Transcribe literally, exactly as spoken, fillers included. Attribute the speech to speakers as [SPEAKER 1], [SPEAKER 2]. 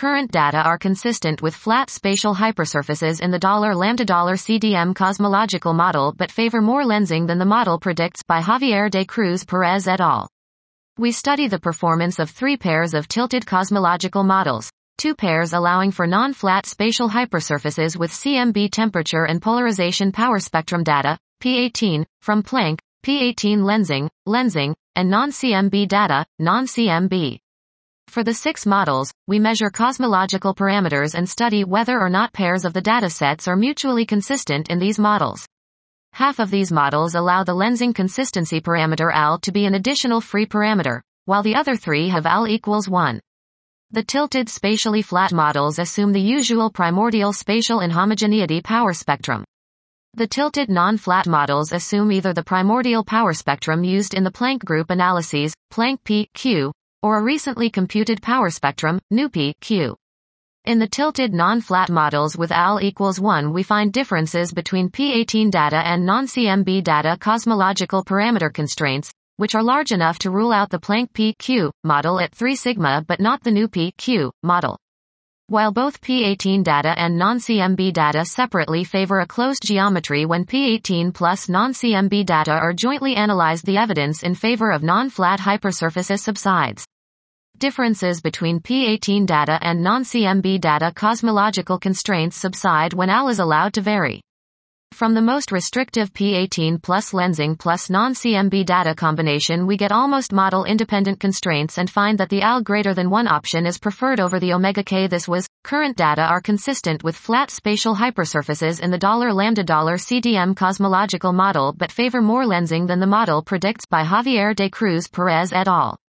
[SPEAKER 1] current data are consistent with flat spatial hypersurfaces in the $lambda C D M cosmological model but favor more lensing than the model predicts by Javier de Cruz Perez et al. We study the performance of three pairs of tilted cosmological models, two pairs allowing for non-flat spatial hypersurfaces with C M B temperature and polarization power spectrum data, P eighteen, from Planck, P eighteen lensing, lensing, and non-C M B data, non-C M B. For the six models, we measure cosmological parameters and study whether or not pairs of the datasets are mutually consistent in these models. Half of these models allow the lensing consistency parameter A L to be an additional free parameter, while the other three have A L equals one. The tilted spatially flat models assume the usual primordial spatial inhomogeneity power spectrum. The tilted non-flat models assume either the primordial power spectrum used in the Planck group analyses, Planck P Q, or a recently computed power spectrum, nu P Q. In the tilted non-flat models with A L equals one we find differences between P eighteen data and non-C M B data cosmological parameter constraints, which are large enough to rule out the Planck P Q model at three sigma but not the nu P Q model. While both P eighteen data and non-C M B data separately favor a closed geometry, when P eighteen plus non-C M B data are jointly analyzed the evidence in favor of non-flat hypersurfaces subsides. Differences between P eighteen data and non-C M B data cosmological constraints subside when A L is allowed to vary. From the most restrictive P eighteen plus lensing plus non-C M B data combination we get almost model-independent constraints and find that the A L greater than one option is preferred over the omega k. This was, current data are consistent with flat spatial hypersurfaces in the $lambda C D M cosmological model but favor more lensing than the model predicts by Javier de Cruz Perez et al.